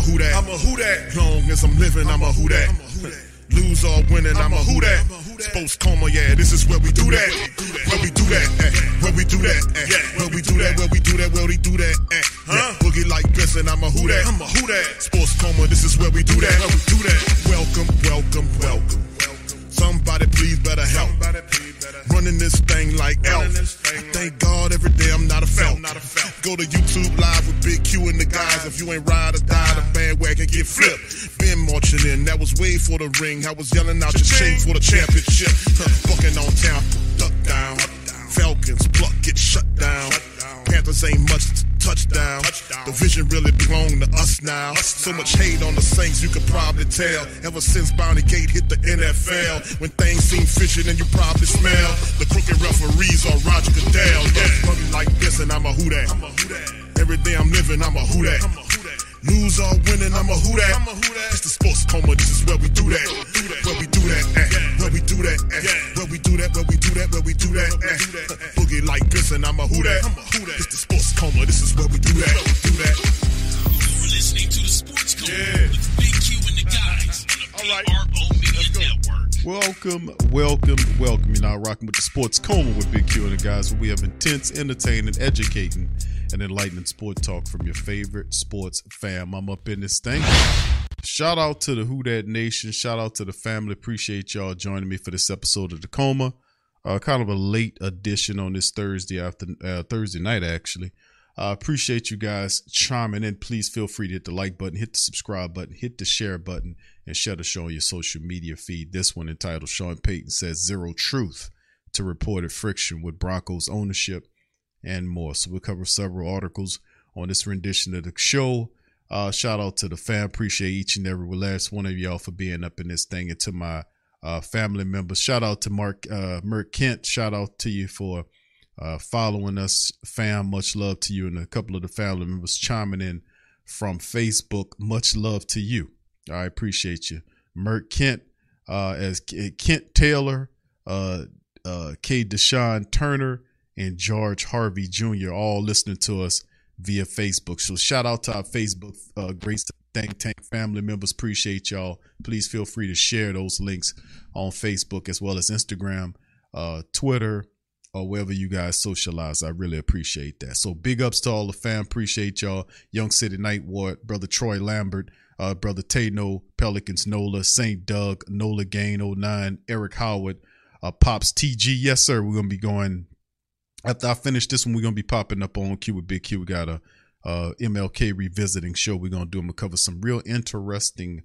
who that. I'm a who that. Long as I'm living, I'm a who that. Lose or winning, I'm a who that. Sports coma, yeah, this is where we do that. Where we do that, where we do that, where we do that, where we do that, where we do that, Boogie like Benson, I'm a who that. I'm a who that. Sports coma, this is where we do that. Where we do that. Welcome, welcome, welcome. Somebody please better help. Running this thing like Elf. I thank God every day I'm not a felt. Go to YouTube Live with Big Q and the guys. If you ain't ride or die, the bandwagon get flipped. Been marching in, that was way for the ring. I was yelling out your chain for the championship. Bucking on town, duck down. Falcons, pluck, get shut down. Panthers ain't much touchdown. The vision really belong to us now. So much hate on the Saints, you could probably tell. Ever since Bounty Gate hit the NFL, when things seem fishy, then you probably smell the crooked referees or Roger Goodell. Yeah, running like this, and I'm a who that. Every day I'm living, I'm a who that. Lose or winning, I'm a who that. It's the sports coma, this is where we do that. Where we do that, where we do that, where we do that, where we do that, where we do that, Boogie like Benson, I'm a who that. It's the sports coma, this is where we do that. You're listening to the Sports Coma with Big Q and the guys on the PRO Media Network. Welcome. You're now rocking with the Sports Coma with Big Q and the guys, where we have intense, entertaining, educating, and enlightening sport talk from your favorite sports fam. I'm up in this thing. Shout out to the Who Dat Nation. Shout out to the family. Appreciate y'all joining me for this episode of the Coma. Kind of a late edition on this Thursday night, actually. Appreciate you guys chiming in. Please feel free to hit the like button, hit the subscribe button, hit the share button, and share the show on your social media feed. This one entitled Sean Payton Says Zero Truth to Reported Friction with Broncos Ownership and more. So we'll cover several articles on this rendition of the show. Shout out to the fam. Appreciate each and every last one of y'all for being up in this thing, and to my family members. Shout out to Merk Kent. Shout out to you for following us, fam. Much love to you, and a couple of the family members chiming in from Facebook. Much love to you. I appreciate you. Merk Kent, as Kent Taylor, K. Deshaun Turner, and George Harvey Jr. all listening to us via Facebook. So shout out to our Facebook Grace Think Tank family members. Appreciate y'all. Please feel free to share those links on Facebook as well as Instagram, Twitter, or wherever you guys socialize. I really appreciate that. So big ups to all the fam. Appreciate y'all. Young City Night Ward, Brother Troy Lambert, Brother Tano, Pelicans Nola, St. Doug, Nola Gain 09, Eric Howard, Pops TG. Yes, sir. We're going to be going. After I finish this one, we're going to be popping up on Q with Big Q. We got a MLK revisiting show we're going to do. I'm going to cover some real interesting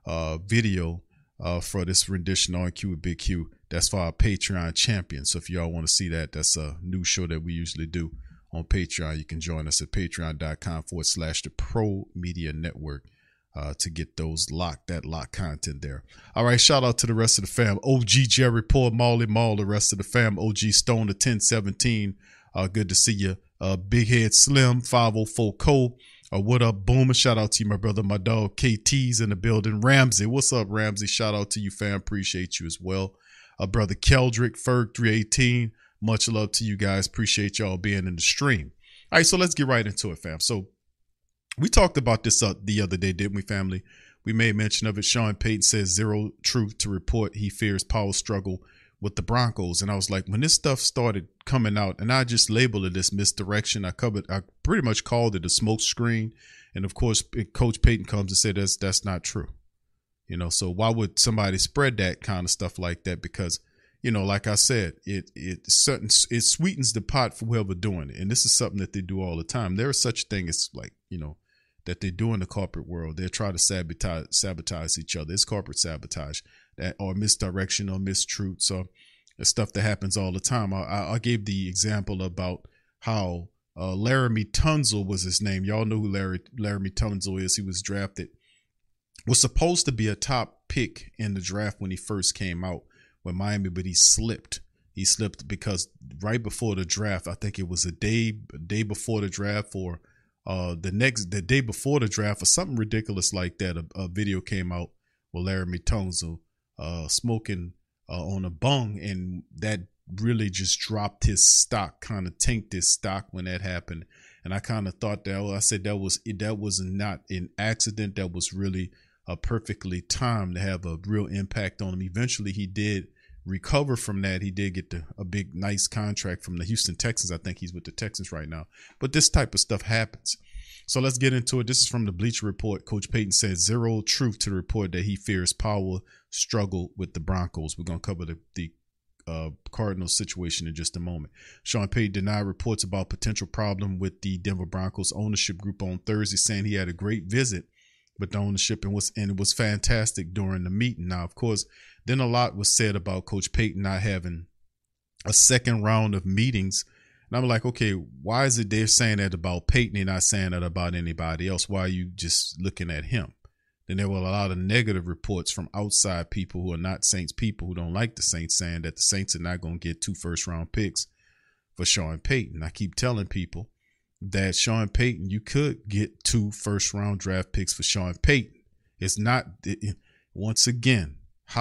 video for this rendition on Q with Big Q. That's for our Patreon champions. So if y'all want to see that, that's a new show that we usually do on Patreon. You can join us at patreon.com/the Pro Media Network to get those lock content there. All right, shout out to the rest of the fam. OG Jerry, Paul, Molly, Maul, the rest of the fam. OG Stone, the 1017. Good to see you. Big Head Slim, 504 Cole. What up, Boomer? Shout out to you, my brother, my dog. KT's in the building. Ramsey, what's up, Ramsey? Shout out to you, fam. Appreciate you as well. Brother Keldrick, Ferg 318. Much love to you guys. Appreciate y'all being in the stream. All right, so let's get right into it, fam. So we talked about this the other day, didn't we, family? We made mention of it. Sean Payton says zero truth to report. He fears power struggle with the Broncos. And I was like, when this stuff started coming out, and I just labeled it as misdirection, I pretty much called it a smoke screen. And of course, Coach Payton comes and said that's not true. You know, so why would somebody spread that kind of stuff like that? Because, you know, like I said, it sweetens the pot for whoever doing it. And this is something that they do all the time. There is such a thing as, like, you know, that they do in the corporate world. They're trying to sabotage each other. It's corporate sabotage, that or misdirection or mistruth. So it's stuff that happens all the time. I gave the example about how Laramie Tunzel was his name. Y'all know who Laramie Tunzel is. He was drafted, was supposed to be a top pick in the draft when he first came out with Miami, but he slipped. He slipped because right before the draft, I think it was a day before the draft, or the day before the draft, or something ridiculous like that. A video came out with Laramie Tunzel smoking on a bong, and that really just dropped his stock, kind of tanked his stock when that happened. And I kind of thought I said that was not an accident. That was really perfectly timed to have a real impact on him. Eventually, he did recover from that. He did get a big, nice contract from the Houston Texans. I think he's with the Texans right now. But this type of stuff happens. So let's get into it. This is from the Bleacher Report. Coach Payton says zero truth to the report that he fears Powell struggled with the Broncos. We're going to cover the Cardinals situation in just a moment. Sean Payton denied reports about potential problem with the Denver Broncos ownership group on Thursday, saying he had a great visit with the ownership and it was fantastic during the meeting. Now, of course, then a lot was said about Coach Payton not having a second round of meetings. And I'm like, okay, why is it they're saying that about Payton and not saying that about anybody else? Why are you just looking at him? Then there were a lot of negative reports from outside people who are not Saints people, who don't like the Saints, saying that the Saints are not going to get 2 first-round picks for Sean Payton. I keep telling people that Sean Payton, you could get 2 first-round draft picks for Sean Payton. It's not, once again,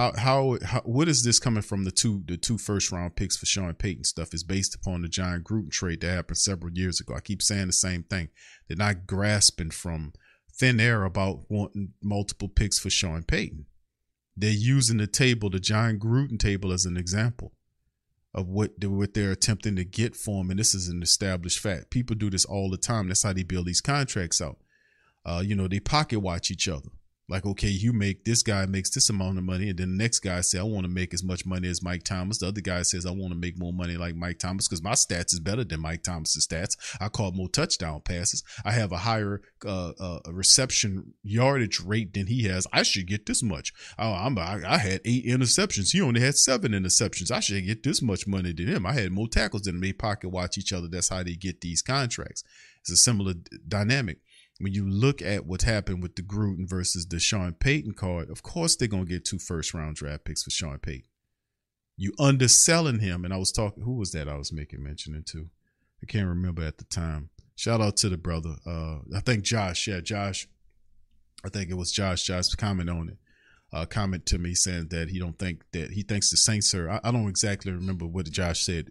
what is this coming from? The two first-round picks for Sean Payton stuff is based upon the John Gruden trade that happened several years ago. I keep saying the same thing. They're not grasping from thin air about wanting multiple picks for Sean Payton. They're using the John Gruden table, as an example of what they're attempting to get for him. And this is an established fact. People do this all the time. That's how they build these contracts out. They pocket watch each other. Like, okay, this guy makes this amount of money, and then the next guy says, I want to make as much money as Mike Thomas. The other guy says, I want to make more money like Mike Thomas because my stats is better than Mike Thomas's stats. I caught more touchdown passes. I have a higher reception yardage rate than he has. I should get this much. I had 8 interceptions. He only had 7 interceptions. I should get this much money than him. I had more tackles than him. They pocket watch each other. That's how they get these contracts. It's a similar dynamic. When you look at what happened with the Gruden versus the Sean Payton card, of course they're going to get 2 first-round draft picks for Sean Payton. You underselling him, and I was talking, who was that I was making mention to? I can't remember at the time. Shout out to the brother. I think Josh. Yeah, Josh. I think it was Josh. Josh comment on it. Comment to me saying that he thinks the Saints are, I don't exactly remember what Josh said,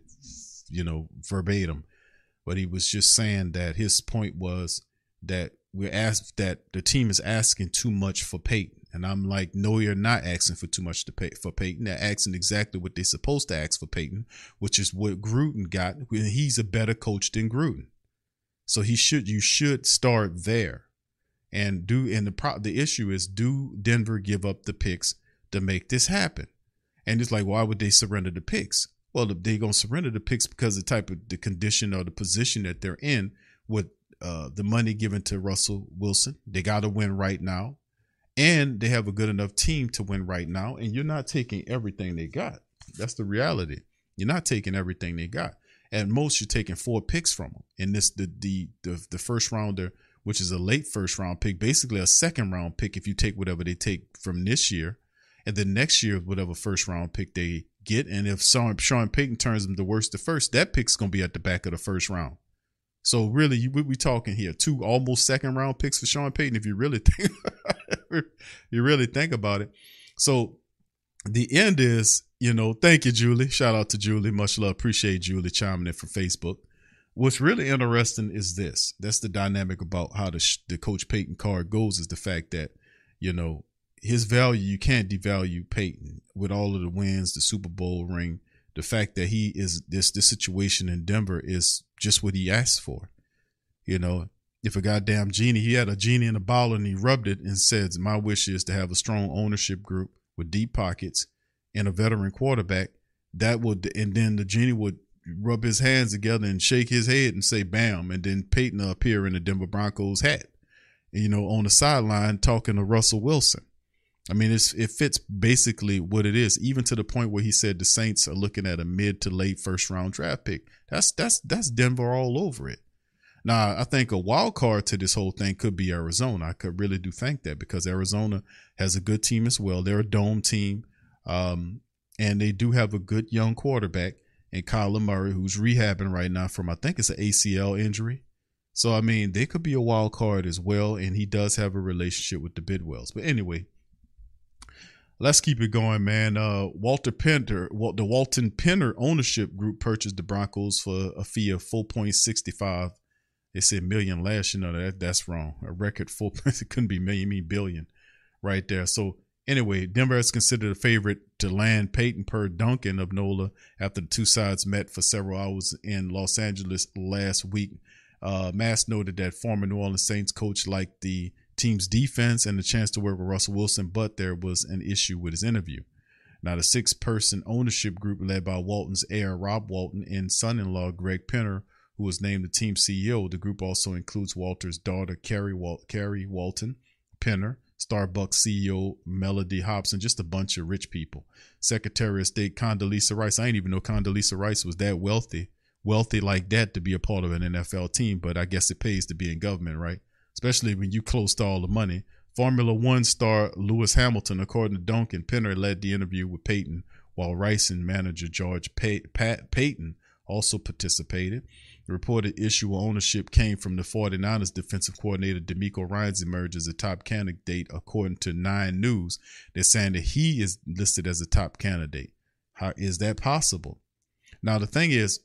verbatim, but he was just saying that his point was that that the team is asking too much for Payton. And I'm like, no, you're not asking for too much for Payton. They're asking exactly what they're supposed to ask for Payton, which is what Gruden got. He's a better coach than Gruden. So you should start there and the issue is, do Denver give up the picks to make this happen? And it's like, why would they surrender the picks? Well, they're going to surrender the picks because of the condition or the position that they're in with the money given to Russell Wilson. They got to win right now, and they have a good enough team to win right now. And you're not taking everything they got. That's the reality. You're not taking everything they got. At most, you're taking 4 picks from them. And this the first rounder, which is a late first round pick, basically a second round pick if you take whatever they take from this year, and then next year whatever first round pick they get. And if Sean Payton turns them the worst to first, that pick's gonna be at the back of the first round. So really, we talking here 2 almost second round picks for Sean Payton if you really think about it. So the end is, thank you, Julie. Shout out to Julie. Much love. Appreciate Julie chiming in from Facebook. What's really interesting is this. That's the dynamic about how the Coach Payton card goes, is the fact that, his value, you can't devalue Payton with all of the wins, the Super Bowl ring. The fact that he is this situation in Denver is just what he asked for. If a goddamn genie, he had a genie in a bottle and he rubbed it and said, my wish is to have a strong ownership group with deep pockets and a veteran quarterback. And then the genie would rub his hands together and shake his head and say, bam. And then Payton will appear in the Denver Broncos hat, on the sideline talking to Russell Wilson. I mean, it fits basically what it is, even to the point where he said the Saints are looking at a mid to late first round draft pick. That's Denver all over it. Now, I think a wild card to this whole thing could be Arizona. I could really do think that, because Arizona has a good team as well. They're a dome team, and they do have a good young quarterback in Kyler Murray, who's rehabbing right now from, I think it's an ACL injury. So, I mean, they could be a wild card as well, and he does have a relationship with the Bidwells. But anyway, let's keep it going, man. The Walton Penner ownership group purchased the Broncos for a fee of $4.65 They said million last year. That's wrong. A record 4. It couldn't be million, you mean billion right there. So anyway, Denver is considered a favorite to land Peyton per Duncan of NOLA after the two sides met for several hours in Los Angeles last week. Mass noted that former New Orleans Saints coach liked the team's defense and the chance to work with Russell Wilson, but there was an issue with his interview. Now, the 6-person ownership group led by Walton's heir, Rob Walton, and son-in-law, Greg Penner, who was named the team CEO. The group also includes Walter's daughter, Carrie Walton, Penner, Starbucks CEO Melody Hobson, just a bunch of rich people. Secretary of State Condoleezza Rice. I didn't even know Condoleezza Rice was that wealthy like that to be a part of an NFL team, but I guess it pays to be in government, right? Especially when you close to all the money. Formula One star Lewis Hamilton, according to Duncan, Penner led the interview with Peyton, while Rice and manager George Payton also participated. The reported issue of ownership came from the 49ers defensive coordinator DeMeco Ryans emerged as a top candidate, according to 9 News. They're saying that he is listed as a top candidate. How is that possible? Now, the thing is,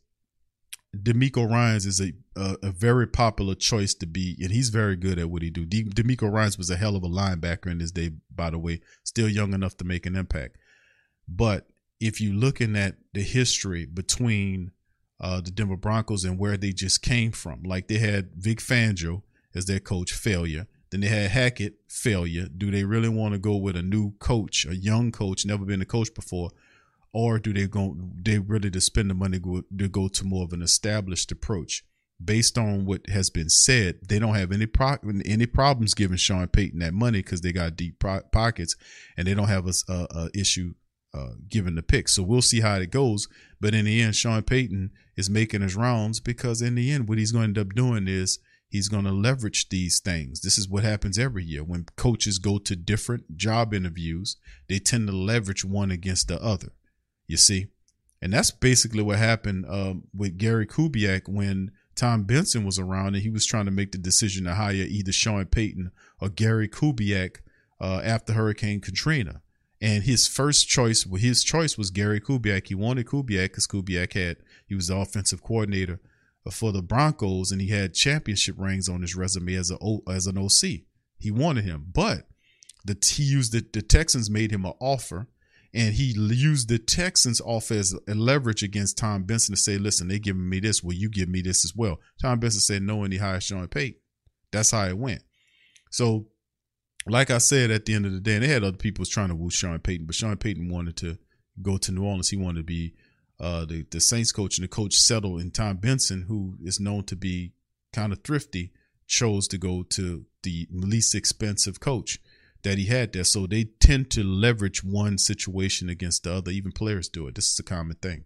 DeMeco Ryans is a very popular choice to be, and he's very good at what he do. DeMeco Ryans was a hell of a linebacker in his day, by the way, still young enough to make an impact. But if you're looking at the history between the Denver Broncos and where they just came from, like they had Vic Fangio as their coach, failure. Then they had Hackett, failure. Do they really want to go with a new coach, a young coach, never been a coach before? Or do they really to spend the money to go to more of an established approach? Based on what has been said, they don't have any problems giving Sean Payton that money because they got deep pockets, and they don't have a issue giving the pick. So we'll see how it goes. But in the end, Sean Payton is making his rounds because in the end, what he's going to end up doing is he's going to leverage these things. This is what happens every year. When coaches go to different job interviews, they tend to leverage one against the other. You see, and that's basically what happened with Gary Kubiak when Tom Benson was around and he was trying to make the decision to hire either Sean Payton or Gary Kubiak after Hurricane Katrina. And his choice was Gary Kubiak. He wanted Kubiak because he was the offensive coordinator for the Broncos and he had championship rings on his resume as an OC. He wanted him, but the Texans made him an offer. And he used the Texans offer as a leverage against Tom Benson to say, listen, they giving me this. Will you give me this as well? Tom Benson said no, and he hired Sean Payton. That's how it went. So, like I said, at the end of the day, and they had other people trying to woo Sean Payton, but Sean Payton wanted to go to New Orleans. He wanted to be the Saints coach, and the coach settled. And Tom Benson, who is known to be kind of thrifty, chose to go to the least expensive coach that he had there. So they tend to leverage one situation against the other. Even players do it. This is a common thing.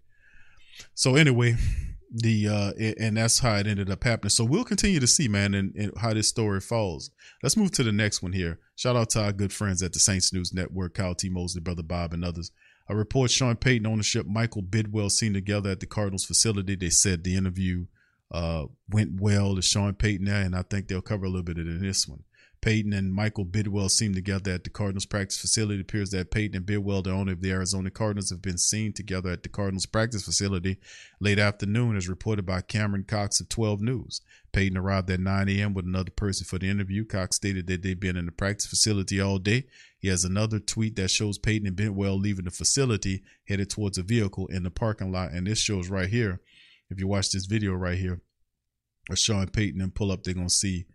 So anyway, and that's how it ended up happening. So we'll continue to see, man, and how this story falls. Let's move to the next one here. Shout out to our good friends at the Saints News Network, Kyle T. Mosley, Brother Bob, and others. A report Sean Payton ownership, Michael Bidwell seen together at the Cardinals facility. They said the interview went well to Sean Payton there, and I think they'll cover a little bit of it in this one. Payton and Michael Bidwell seen together at the Cardinals practice facility. It appears that Payton and Bidwell, the owner of the Arizona Cardinals, have been seen together at the Cardinals practice facility late afternoon, as reported by Cameron Cox of 12 News. Payton arrived at 9 a.m. with another person for the interview. Cox stated that they've been in the practice facility all day. He has another tweet that shows Payton and Bidwell leaving the facility, headed towards a vehicle in the parking lot. And this shows right here, if you watch this video right here, of Sean Payton and pull up, they're going to see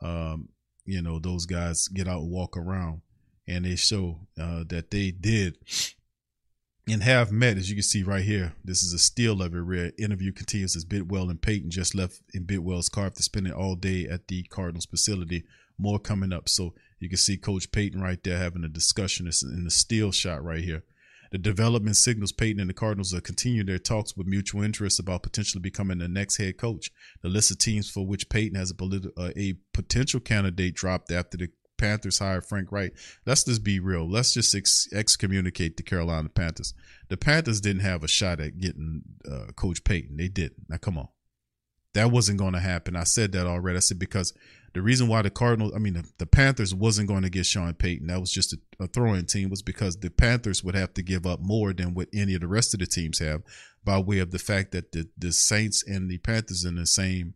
those guys get out and walk around, and they show that they did and have met, as you can see right here. This is a still of it. Rare interview continues as Bidwell and Payton just left in Bidwell's car after spending all day at the Cardinals facility. More coming up. So you can see Coach Payton right there having a discussion. It's in the still shot right here. The development signals Payton and the Cardinals are continuing their talks with mutual interest about potentially becoming the next head coach. The list of teams for which Payton has a potential candidate dropped after the Panthers hired Frank Reich. Let's just be real. Let's just excommunicate the Carolina Panthers. The Panthers didn't have a shot at getting Coach Payton. They didn't. Now, come on. That wasn't going to happen. I said that already. I said because the reason why the Panthers wasn't going to get Sean Payton, that was just a throwing team, was because the Panthers would have to give up more than what any of the rest of the teams have by way of the fact that the Saints and the Panthers in the same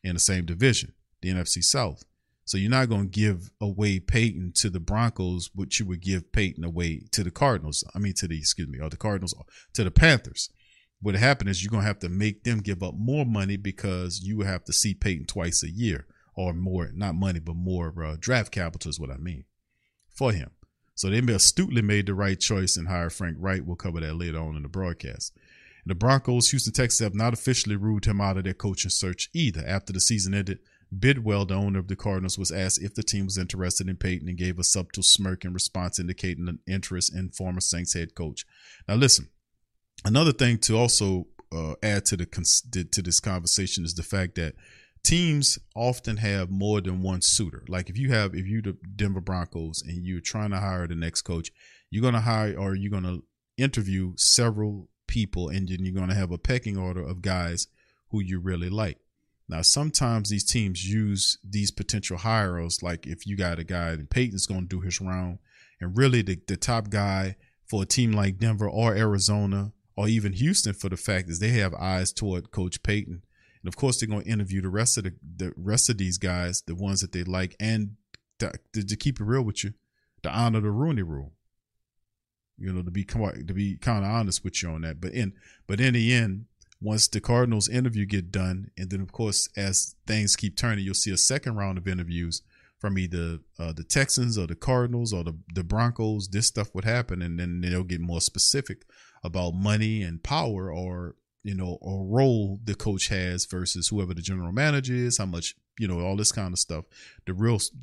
in the same division, the NFC South. So you're not going to give away Peyton to the Broncos, which you would give Peyton away to the Cardinals. The Cardinals to the Panthers. What happened is you're going to have to make them give up more money because you would have to see Peyton twice a year or more, not money, but more draft capital is what I mean for him. So they astutely made the right choice and hired Frank Wright. We'll cover that later on in the broadcast. And the Broncos, Houston Texans have not officially ruled him out of their coaching search either. After the season ended, Bidwell, the owner of the Cardinals, was asked if the team was interested in Peyton and gave a subtle smirk in response, indicating an interest in former Saints head coach. Now, listen, another thing to also add to this conversation is the fact that teams often have more than one suitor. Like if you're the Denver Broncos and you're trying to hire the next coach, you're going to interview several people, and then you're going to have a pecking order of guys who you really like. Now, sometimes these teams use these potential hires, like if you got a guy and Peyton's going to do his round, and really the top guy for a team like Denver or Arizona or even Houston, for the fact is they have eyes toward Coach Peyton. And of course, they're going to interview the rest of these guys, the ones that they like, and to keep it real with you, to honor the Rooney Rule. To be kind of honest with you on that. But in the end, once the Cardinals interview get done, and then of course as things keep turning, you'll see a second round of interviews from either the Texans or the Cardinals or the Broncos. This stuff would happen, and then they'll get more specific about money and power, or or role the coach has versus whoever the general manager is, how much, all this kind of stuff, the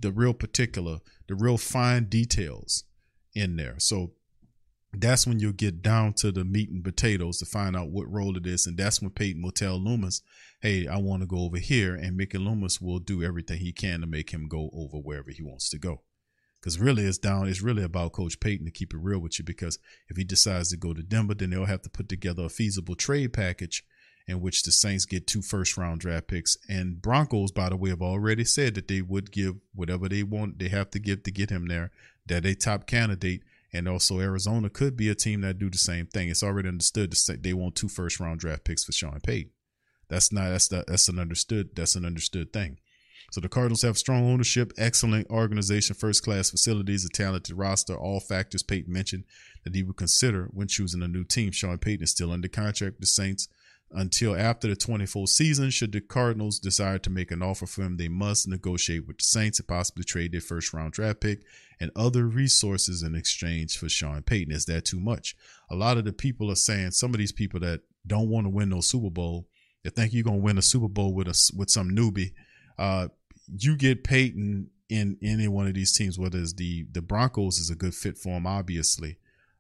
real fine details in there. So that's when you'll get down to the meat and potatoes to find out what role it is. And that's when Peyton will tell Loomis, hey, I want to go over here. And Mickey Loomis will do everything he can to make him go over wherever he wants to go. Because really it's really about Coach Peyton, to keep it real with you, because if he decides to go to Denver, then they'll have to put together a feasible trade package in which the Saints get 2 first-round draft picks. And Broncos, by the way, have already said that they would give whatever they want, they have to give to get him there, that a top candidate. And also Arizona could be a team that do the same thing. It's already understood they want 2 first-round draft picks for Sean Payton. That's an understood thing. So the Cardinals have strong ownership, excellent organization, first-class facilities, a talented roster, all factors Peyton mentioned that he would consider when choosing a new team. Sean Payton is still under contract with the Saints until after the 24 season. Should the Cardinals desire to make an offer for him, they must negotiate with the Saints and possibly trade their first-round draft pick and other resources in exchange for Sean Payton. Is that too much? A lot of the people are saying, some of these people that don't want to win no Super Bowl, they think you're going to win a Super Bowl with some newbie. You get Peyton in any one of these teams, whether it's the Broncos is a good fit for him, obviously.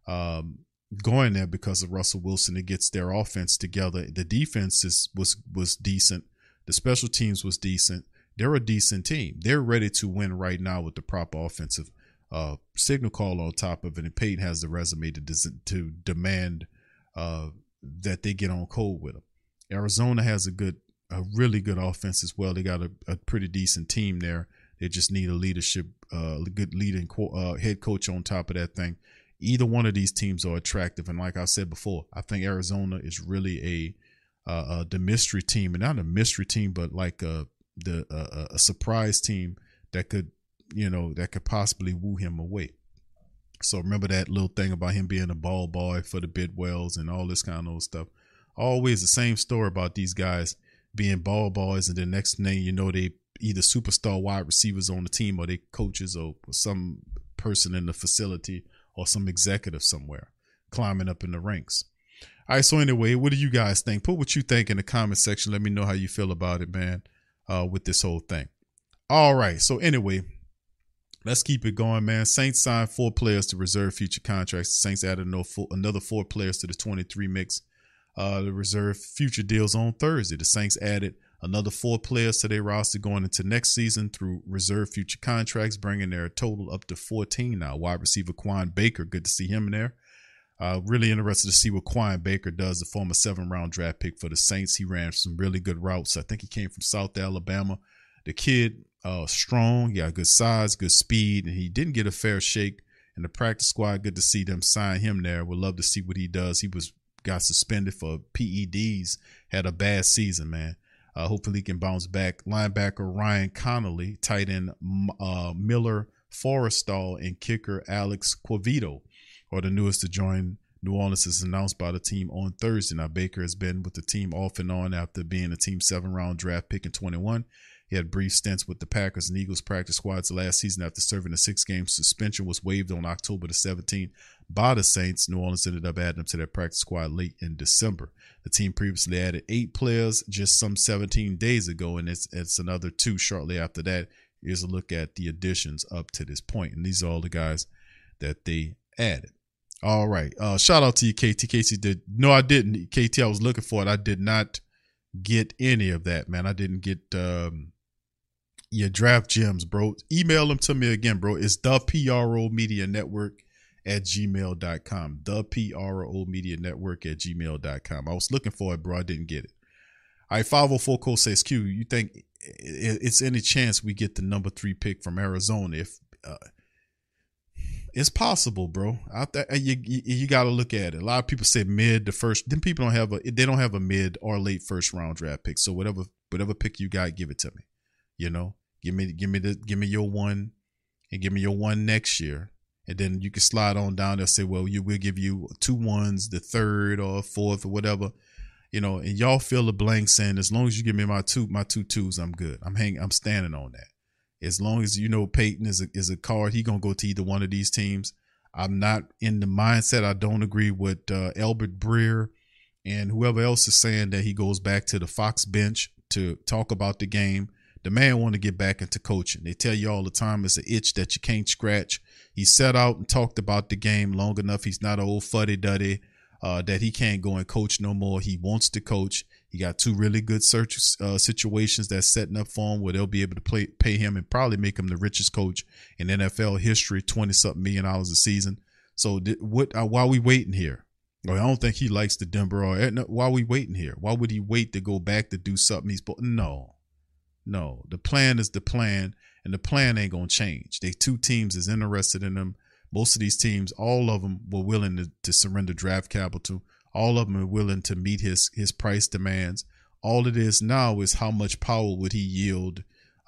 Going there because of Russell Wilson, it gets their offense together. The defense was decent. The special teams was decent. They're a decent team. They're ready to win right now with the proper offensive signal call on top of it. And Peyton has the resume to demand that they get on code with him. Arizona has a really good offense as well. They got a pretty decent team there. They just need a good leading head coach on top of that thing. Either one of these teams are attractive. And like I said before, I think Arizona is really the mystery team, and not a mystery team, but like a surprise team that could possibly woo him away. So remember that little thing about him being a ball boy for the Bidwells and all this kind of stuff. Always the same story about these guys being ball boys, and the next thing you know, they either superstar wide receivers on the team, or they coaches, or some person in the facility, or some executive somewhere climbing up in the ranks. All right, so anyway, what do you guys think? Put what you think in the comment section. Let me know how you feel about it, man, with this whole thing. All right, so anyway, let's keep it going, man. Saints signed 4 players to reserve future contracts. The Saints added another 4 players to the 23 mix. The reserve future deals on Thursday. The Saints added another 4 players to their roster going into next season through reserve future contracts, bringing their total up to 14 now. Wide receiver Quan Baker, good to see him in there. Really interested to see what Quan Baker does, the former 7th-round draft pick for the Saints. He ran some really good routes. I think he came from South Alabama. The kid, strong, got good size, good speed, and he didn't get a fair shake in the practice squad. Good to see them sign him there. Would love to see what he does. He got suspended for PEDs, had a bad season, man. Hopefully he can bounce back. Linebacker Ryan Connolly, tight end Miller Forrestall, and kicker Alex Quavito are the newest to join New Orleans, as announced by the team on Thursday. Now, Baker has been with the team off and on after being a team 7th-round draft pick in 21. He had brief stints with the Packers and Eagles practice squads last season after serving a 6-game suspension was waived on October the 17th by the Saints. New Orleans ended up adding him to their practice squad late in December. The team previously added 8 players just some 17 days ago, and it's another 2 shortly after that. Here's a look at the additions up to this point, and these are all the guys that they added. All right. Shout out to you, KT. Casey did. No, I didn't. KT, I was looking for it. I did not get any of that, man. I didn't get your draft gems, bro. Email them to me again, bro. It's the PRO Media Network at gmail.com. The PRO Media Network at gmail.com. I was looking for it, bro. I didn't get it. All right. 504 Cole says, Q, you think it's any chance we get the number 3 pick from Arizona? If it's possible, bro. You got to look at it. A lot of people say mid to first. Then people they don't have a mid or late 1st-round draft pick. So whatever pick you got, give it to me. You know, give me your 1 and give me your 1 next year, and then you can slide on down there and say, well, we'll give you 2 1s, the 3rd or 4th or whatever. You know, and y'all fill the blank saying, as long as you give me my two 2s, I'm good. I'm standing on that. As long as you know Peyton is a card, he gonna go to either one of these teams. I'm not in the mindset. I don't agree with Albert Breer and whoever else is saying that he goes back to the Fox bench to talk about the game. The man want to get back into coaching. They tell you all the time it's an itch that you can't scratch. He set out and talked about the game long enough. He's not an old fuddy-duddy that he can't go and coach no more. He wants to coach. He got 2 really good situations that's setting up for him where they'll be able to pay him and probably make him the richest coach in NFL history, $20-something million a season. So why are we waiting here? I don't think he likes the Denver. Why are we waiting here? Why would he wait to go back to do something? No. The plan is the plan, and the plan ain't going to change. They 2 teams is interested in him. Most of these teams, all of them were willing to surrender draft capital. All of them are willing to meet his price demands. All it is now is how much power would he yield,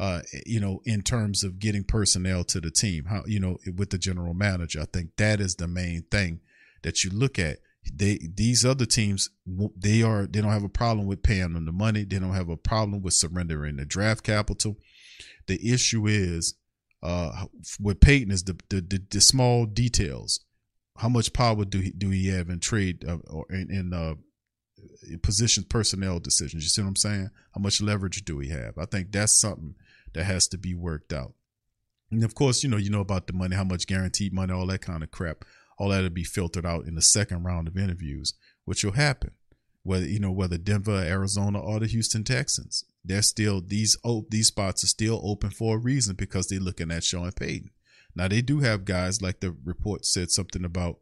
in terms of getting personnel to the team, with the general manager. I think that is the main thing that you look at. These other teams, they don't have a problem with paying them the money. They don't have a problem with surrendering the draft capital. The issue is with Peyton is the small details. How much power do he have in trade or in position personnel decisions? You see what I'm saying? How much leverage do he have? I think that's something that has to be worked out. And of course, you know about the money, how much guaranteed money, all that kind of crap. All that will be filtered out in the 2nd round of interviews, which will happen. Whether Denver, Arizona, or the Houston Texans, they're still these spots are still open for a reason, because they're looking at Sean Payton. Now they do have guys like the report said something about.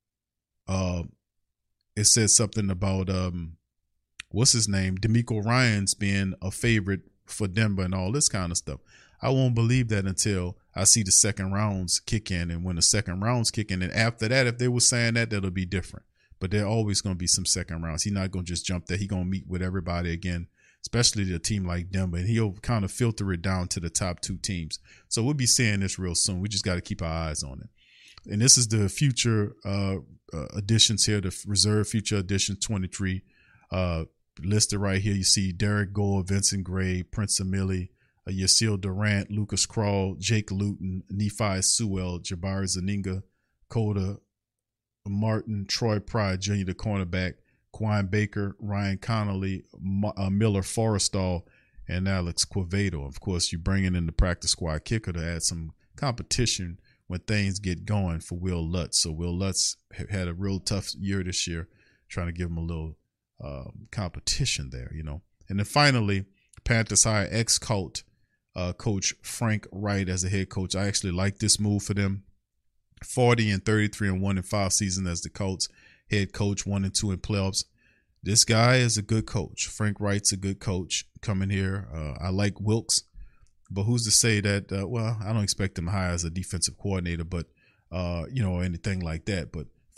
It said something about what's his name, DeMeco Ryans being a favorite for Denver and all this kind of stuff. I won't believe that until I see the 2nd rounds kick in, and when the 2nd rounds kick in, and after that, if they were saying that'll be different. But there always going to be some 2nd rounds. He's not going to just jump there. He's going to meet with everybody again, especially a team like Denver, and he'll kind of filter it down to the top 2 teams. So we'll be seeing this real soon. We just got to keep our eyes on it. And this is the future additions here, the reserve future addition 23 listed right here. You see Derek Gore, Vincent Gray, Prince Emili, Yasiel Durant, Lucas Krull, Jake Luton, Nephi Sewell, Jabari Zaninga, Coda Martin, Troy Pride Jr., the cornerback, Quine Baker, Ryan Connolly, Miller Forrestall, and Alex Quavado. Of course, you're bringing in the practice squad kicker to add some competition when things get going for Will Lutz. So Will Lutz had a real tough year this year, trying to give him a little competition there, And then finally, Panthers hire ex-Colt coach Frank Wright as a head coach. I actually like this move for them. 40-33 in 1-5 season as the Colts head coach, 1-2 in playoffs. This guy is a good coach. Frank Wright's a good coach coming here. I like Wilkes, but who's to say that? I don't expect him to hire as a defensive coordinator, but or anything like that. But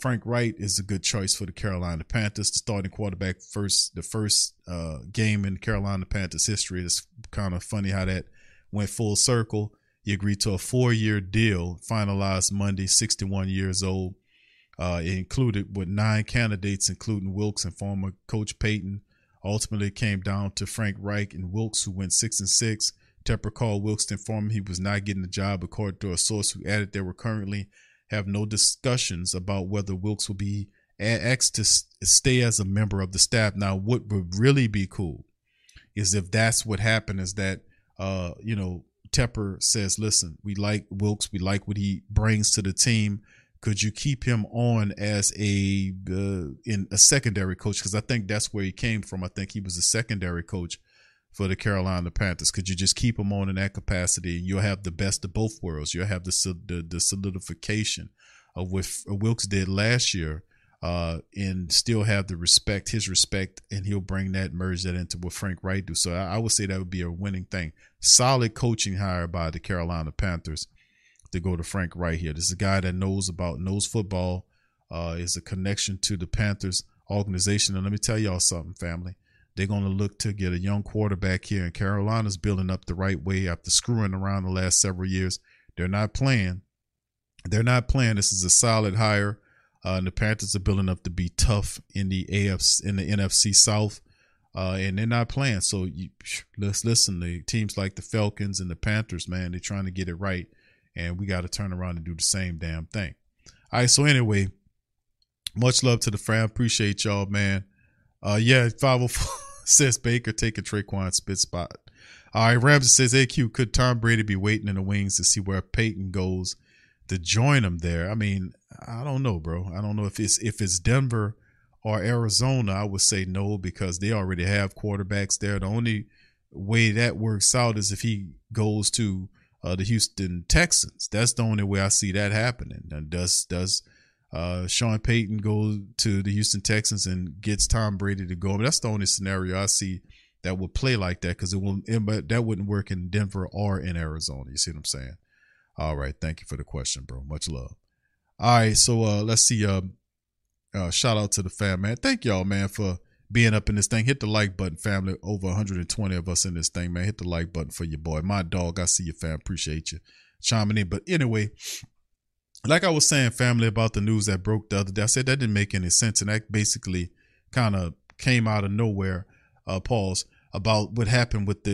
Frank Wright is a good choice for the Carolina Panthers. The starting quarterback the first game in Carolina Panthers history. It's kind of funny how that went full circle. He agreed to a 4-year deal, finalized Monday, 61 years old. It included with 9 candidates, including Wilks and former coach Payton. Ultimately, it came down to Frank Reich and Wilks, who went 6-6. Tepper called Wilks to inform him he was not getting the job, according to a source who added there were currently have no discussions about whether Wilks will be asked to stay as a member of the staff. Now, what would really be cool is if that's what happened, is that, Tepper says, listen, we like Wilks. We like what he brings to the team. Could you keep him on as a secondary coach? Because I think that's where he came from. I think he was a secondary coach for the Carolina Panthers. Could you just keep him on in that capacity? You'll have the best of both worlds. You'll have the solidification of what Wilks did last year, and still have his respect, and he'll merge that into what Frank Wright do. So I would say that would be a winning thing. Solid coaching hire by the Carolina Panthers to go to Frank Wright here. This is a guy that knows football, is a connection to the Panthers organization. And let me tell y'all something, family. They're going to look to get a young quarterback here, and Carolina's building up the right way after screwing around the last several years. They're not playing. This is a solid hire. And the Panthers are building up to be tough in the NFC South, and they're not playing. So let's listen. The teams like the Falcons and the Panthers, man, they're trying to get it right, and we got to turn around and do the same damn thing. All right. So anyway, much love to the fam. Appreciate y'all, man. 504 says Baker taking Traquan spit spot. All right. Ramsey says, AQ, could Tom Brady be waiting in the wings to see where Peyton goes to join him there? I mean, I don't know, bro. I don't know if it's Denver or Arizona. I would say no, because they already have quarterbacks there. The only way that works out is if he goes to the Houston Texans. That's the only way I see that happening. And does Sean Payton go to the Houston Texans and gets Tom Brady to go? I mean, that's the only scenario I see that would play like that, because that wouldn't work in Denver or in Arizona. You see what I'm saying? All right. Thank you for the question, bro. Much love. All right. So let's see. Shout out to the fam, man. Thank y'all, man, for being up in this thing. Hit the like button, family. Over 120 of us in this thing, man. Hit the like button for your boy. My dog, I see you, fam. Appreciate you chiming in. But anyway, like I was saying, family, about the news that broke the other day, I said that didn't make any sense. And that basically kind of came out of nowhere, pause, about what happened with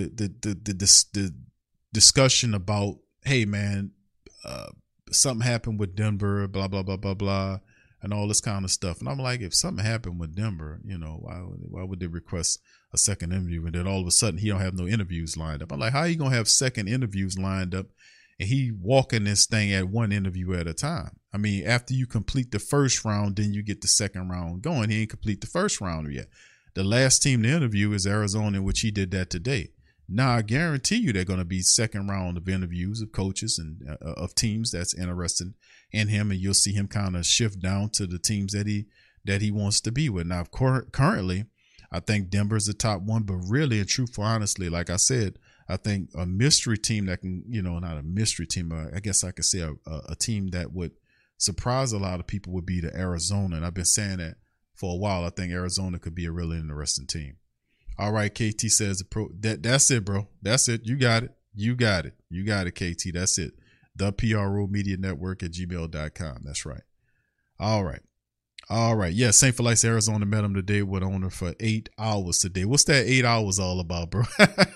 the discussion about, hey, man, something happened with Denver, blah, blah, blah, blah, blah, and all this kind of stuff. And I'm like, if something happened with Denver, why would they request a second interview? And then all of a sudden he don't have no interviews lined up. I'm like, how are you going to have second interviews lined up and he walking this thing at one interview at a time? I mean, after you complete the first round, then you get the second round going. He ain't complete the first round yet. The last team to interview is Arizona, in which he did that today. Now, I guarantee you they're going to be second round of interviews of coaches and of teams that's interested in him, and you'll see him kind of shift down to the teams that he wants to be with. Now, currently, I think Denver's the top one, but really and truthful, honestly, like I said, I think a mystery team that can, not a mystery team, I guess I could say a team that would surprise a lot of people would be the Arizona. And I've been saying that for a while. I think Arizona could be a really interesting team. All right, KT says that's it, bro. That's it. You got it. You got it, KT. That's it. The PRO Media Network at gmail.com. That's right. All right. Yeah, St. Felix, Arizona met him today with owner for 8 hours today. What's that 8 hours all about, bro?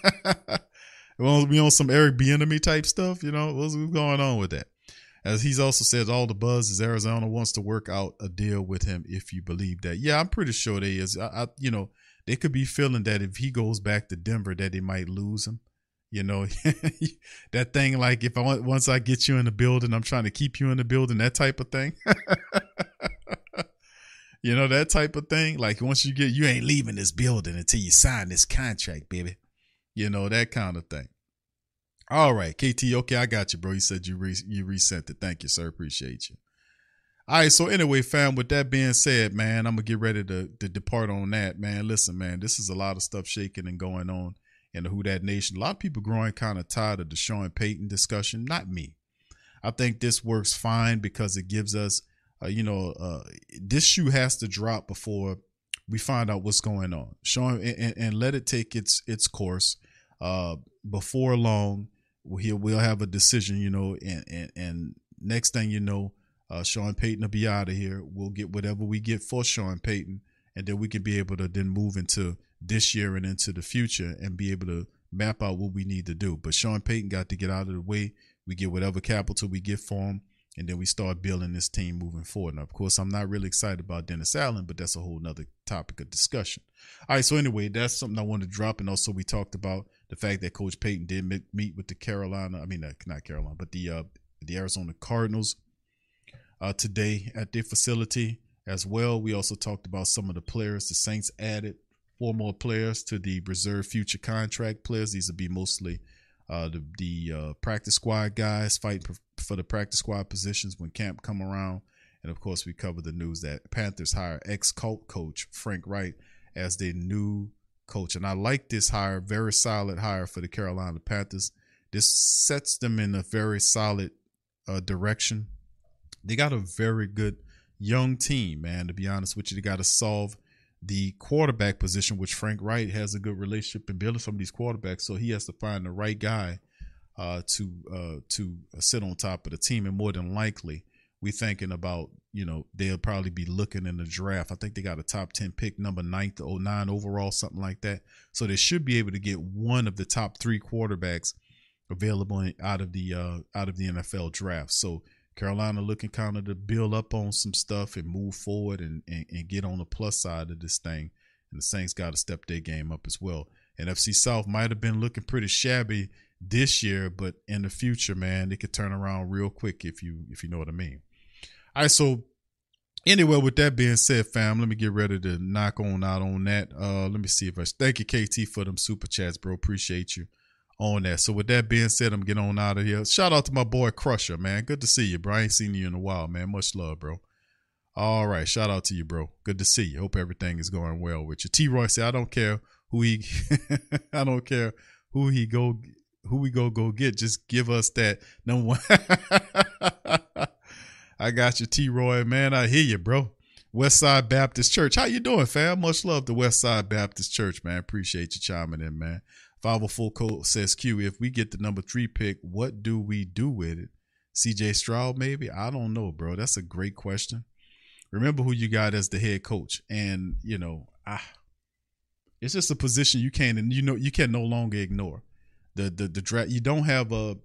We on some Eric Bieniemy type stuff, What's going on with that? As he's also said, all the buzz is Arizona wants to work out a deal with him, if you believe that. Yeah, I'm pretty sure they is. They could be feeling that if he goes back to Denver, that they might lose him. That thing like once I get you in the building, I'm trying to keep you in the building, that type of thing. That type of thing. Like once you ain't leaving this building until you sign this contract, baby. That kind of thing. All right, KT. Okay, I got you, bro. You said you resent it. Thank you, sir. Appreciate you. All right, so anyway, fam, with that being said, man, I'm going to get ready to depart on that, man. Listen, man, this is a lot of stuff shaking and going on in the Who Dat Nation. A lot of people growing kind of tired of the Sean Payton discussion. Not me. I think this works fine because it gives us this shoe has to drop before we find out what's going on. Sean, and let it take its course. Before long, we'll have a decision, and next thing you know, Sean Payton will be out of here. We'll get whatever we get for Sean Payton, and then we can be able to then move into this year and into the future and be able to map out what we need to do. But Sean Payton got to get out of the way. We get whatever capital we get for him, and then we start building this team moving forward. Now, of course, I'm not really excited about Dennis Allen, but that's a whole nother topic of discussion. All right, so anyway, that's something I wanted to drop. And also we talked about the fact that Coach Payton did meet with the the Arizona Cardinals today at their facility as well. We also talked about some of the players. The Saints added 4 more players to the reserve future contract players. These will be mostly the practice squad guys fighting for the practice squad positions when camp come around. And of course, we covered the news that Panthers hire ex-Colt coach Frank Reich as their new coach. And I like this hire, very solid hire for the Carolina Panthers. This sets them in a very solid direction. They got a very good young team, man, to be honest with you. They got to solve the quarterback position, which Frank Reich has a good relationship in building some of these quarterbacks. So he has to find the right guy to sit on top of the team. And more than likely, we're thinking about, they'll probably be looking in the draft. I think they got a top 10 pick, number 9 to 09 overall, something like that. So they should be able to get one of the top 3 quarterbacks available out of the NFL draft. So Carolina looking kind of to build up on some stuff and move forward and get on the plus side of this thing. And the Saints got to step their game up as well. NFC South might have been looking pretty shabby this year, but in the future, man, they could turn around real quick if you know what I mean. All right, so anyway, with that being said, fam, let me get ready to knock on out on that. Let me see if thank you, KT, for them super chats, bro. Appreciate you on that. So with that being said, I'm getting on out of here. Shout out to my boy Crusher, man. Good to see you, bro. I ain't seen you in a while, man. Much love, bro. All right, shout out to you, bro. Good to see you. Hope everything is going well with you. T-Roy said, I don't care who he I don't care who we go get. Just give us that number one. I got you, T-Roy, man. I hear you, bro. Westside Baptist Church. How you doing, fam? Much love to Westside Baptist Church, man. Appreciate you chiming in, man. 504 Code says, Q, if we get the number 3 pick, what do we do with it? CJ Stroud, maybe? I don't know, bro. That's a great question. Remember who you got as the head coach. And, it's just a position you can no longer ignore. The draft, you don't have a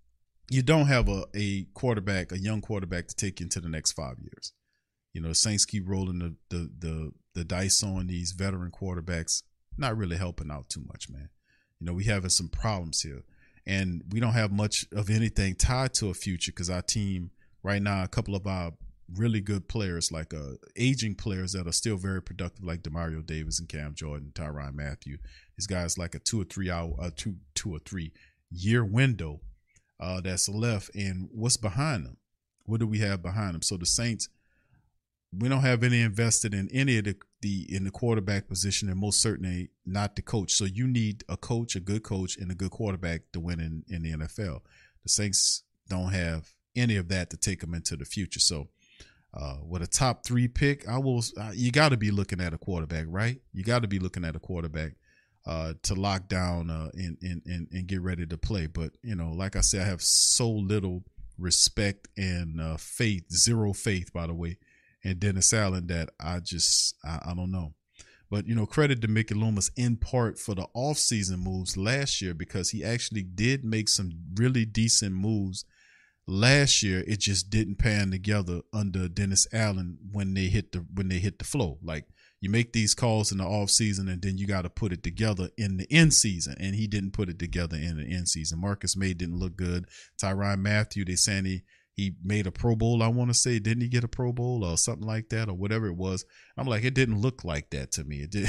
quarterback, a young quarterback to take into the next 5 years. Saints keep rolling the dice on these veteran quarterbacks, not really helping out too much, man. We having some problems here, and we don't have much of anything tied to a future because our team right now, a couple of our really good players, like aging players that are still very productive, like Demario Davis and Cam Jordan, Tyrann Mathieu. These guys like a 2 or 3 year window that's left, and what's behind them? What do we have behind them? So the Saints, we don't have any invested in any of in the quarterback position, and most certainly not the coach. So you need a coach, a good coach, and a good quarterback to win in the NFL. The Saints don't have any of that to take them into the future. So with a top 3 pick, you got to be looking at a quarterback, right? You got to be looking at a quarterback to lock down and get ready to play. But, like I said, I have so little respect and faith, zero faith, by the way, and Dennis Allen that I don't know. But, credit to Mickey Loomis in part for the offseason moves last year, because he actually did make some really decent moves last year. It just didn't pan together under Dennis Allen when they hit the flow. Like, you make these calls in the offseason and then you got to put it together in the end season, and he didn't put it together in the end season. Marcus May didn't look good. Tyrann Mathieu, they saying he made a Pro Bowl, I want to say. Didn't he get a Pro Bowl or something like that or whatever it was? I'm like, it didn't look like that to me. It did.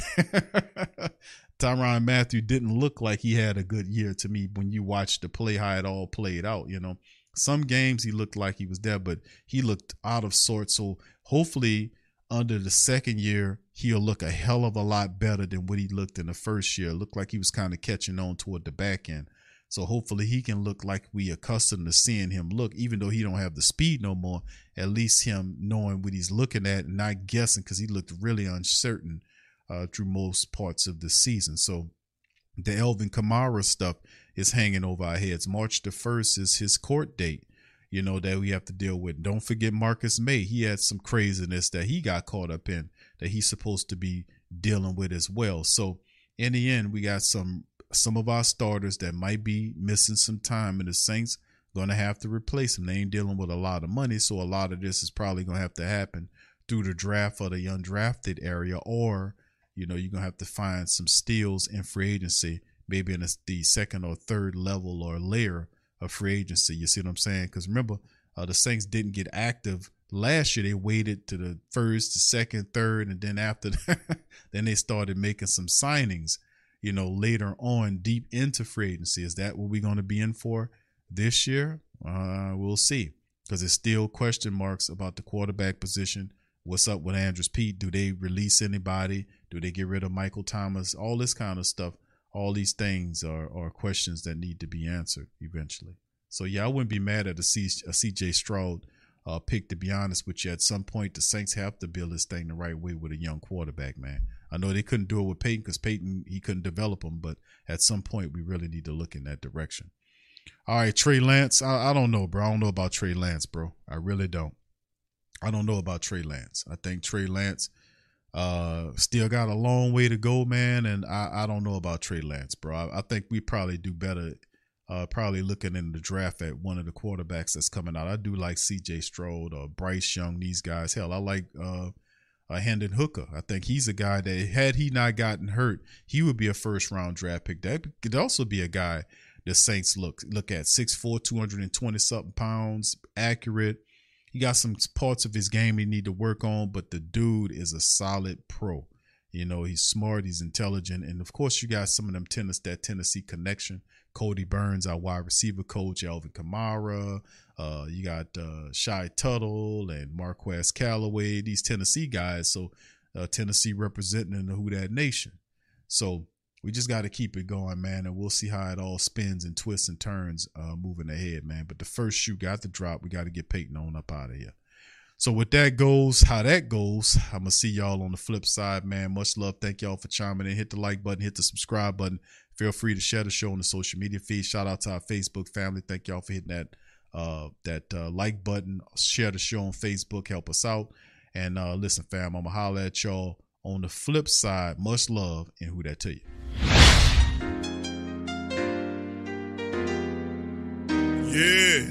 Tyrann Mathieu didn't look like he had a good year to me when you watched the play, how it all played out. Some games he looked like he was there, but he looked out of sorts. So hopefully under the second year, he'll look a hell of a lot better than what he looked in the first year. It looked like he was kind of catching on toward the back end. So hopefully he can look like we accustomed to seeing him look, even though he don't have the speed no more. At least him knowing what he's looking at and not guessing, because he looked really uncertain through most parts of the season. So the Alvin Kamara stuff is hanging over our heads. March the 1st is his court date, that we have to deal with. Don't forget Marcus May. He had some craziness that he got caught up in that he's supposed to be dealing with as well. So in the end, we got some of our starters that might be missing some time, and the Saints going to have to replace them. They ain't dealing with a lot of money, so a lot of this is probably going to have to happen through the draft or the undrafted area, or you're going to have to find some steals in free agency, maybe in the second or third level or layer of free agency. You see what I'm saying? Because remember, the Saints didn't get active last year. They waited to the first, the second, third, and then after that, then they started making some signings, later on deep into free agency. Is that what we're going to be in for this year? We'll see, because there's still question marks about the quarterback position. What's up with Andrews Pete? Do they release anybody? Do they get rid of Michael Thomas? All this kind of stuff. All these things are questions that need to be answered eventually. So, yeah, I wouldn't be mad at a C.J. Stroud pick, to be honest with you. At some point, the Saints have to build this thing the right way with a young quarterback, man. I know they couldn't do it with Peyton because Peyton, he couldn't develop him, but at some point, we really need to look in that direction. All right, Trey Lance. I don't know, bro. I don't know about Trey Lance, bro. I really don't. I don't know about Trey Lance. I think Trey Lance still got a long way to go, man, and I don't know about Trey Lance, bro. I think we probably do better probably looking in the draft at one of the quarterbacks that's coming out. I do like C.J. Stroud or Bryce Young, these guys. Hell, I like Hendon Hooker. I think he's a guy that, had he not gotten hurt, he would be a first-round draft pick. That could also be a guy the Saints look at. 6'4", 220-something pounds, accurate. He got some parts of his game he need to work on, but the dude is a solid pro. He's smart, he's intelligent, and of course you got some of them that Tennessee connection. Cody Burns, our wide receiver coach, Alvin Kamara. You got Shy Tuttle and Marquez Callaway, these Tennessee guys. So Tennessee representing in the Who Dat Nation. So we just got to keep it going, man, and we'll see how it all spins and twists and turns moving ahead, man. But the first shoe got to drop. We got to get Peyton on up out of here. So with that goes, how that goes, I'm going to see y'all on the flip side, man. Much love. Thank y'all for chiming in. Hit the like button, hit the subscribe button. Feel free to share the show on the social media feed. Shout out to our Facebook family. Thank y'all for hitting that like button. Share the show on Facebook. Help us out. And listen, fam, I'm going to holler at y'all on the flip side. Much love, and who that to you. Yeah.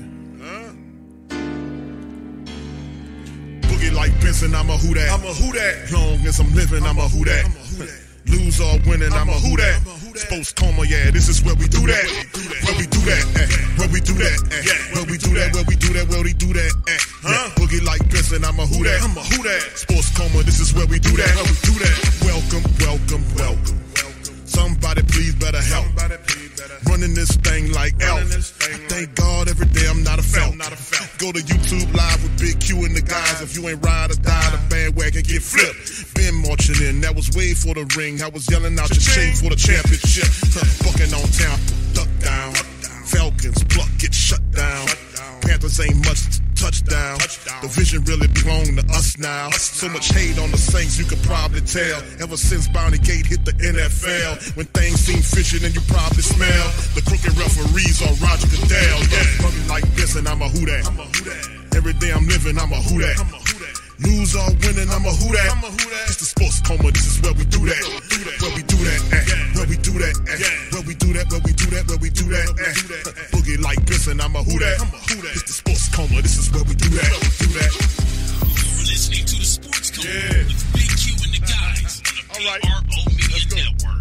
Boogie like Benson, I'm a who that. Long as I'm living, I'm a who that. Lose or winning, I'm a who that. Sports coma, yeah, this is where we do that. Where we do that, where we do that, where we do that, where we do that, where we do that, Boogie like Benson, I'm a who that. Sports coma, this is where we do that, where we do that. Welcome. Somebody please better help. Running this thing like Elf. I thank God every day I'm not a felt. Go to YouTube Live with Big Q and the guys. If you ain't ride or die, the bandwagon get flipped. Been marching in, that was way for the ring. I was yelling out your chain for the championship. Bucking on town, duck down. Falcons pluck, get shut down. Panthers ain't much touchdown. The vision really belong to us now. So much hate on the Saints, you could probably tell. Ever since Bounty Gate hit the NFL, when things seem fishy, then you probably smell the crooked referees on Roger Goodell. Yeah, fucking like this, and I'm a who that. Every day I'm living, I'm a who that. Lose or winning, I'm a who that. It's the sports coma, this is where we do that. Where we do that, where we do that, where we do that, where we do that, where we do that. Boogie like Benson, I'm a who that. It's the sports coma, this is where we do that. You're listening to the Sports Coma with Big Q and the guys on the PRO Media Network.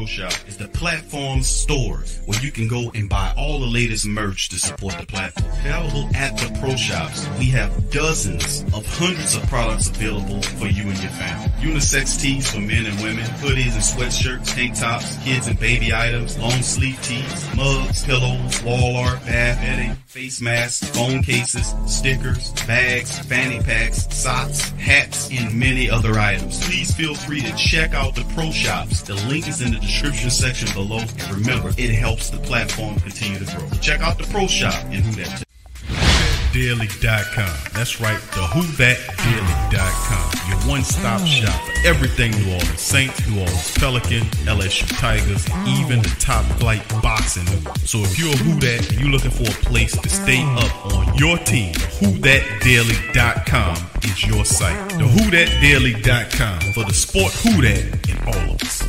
Shop is the platform store where you can go and buy all the latest merch to support the platform. Available at the Pro Shops, we have dozens of hundreds of products available for you and your family. Unisex tees for men and women, hoodies and sweatshirts, tank tops, kids and baby items, long sleeve tees, mugs, pillows, wall art, bath bedding, face masks, phone cases, stickers, bags, fanny packs, socks, hats, and many other items. Please feel free to check out the Pro Shops. The link is in the description section below. And remember, it helps the platform continue to grow. Check out the Pro Shop and Who That Daily.com. That's right, the WhoThatDaily.com. Your one-stop shop for everything New Orleans Saints, New Orleans Pelicans, LSU Tigers, even the top flight boxing news. So if you're a Who That and you're looking for a place to stay up on your team, WhoThatDaily.com is your site. The WhoThatDaily.com for the sport Who That in all of us.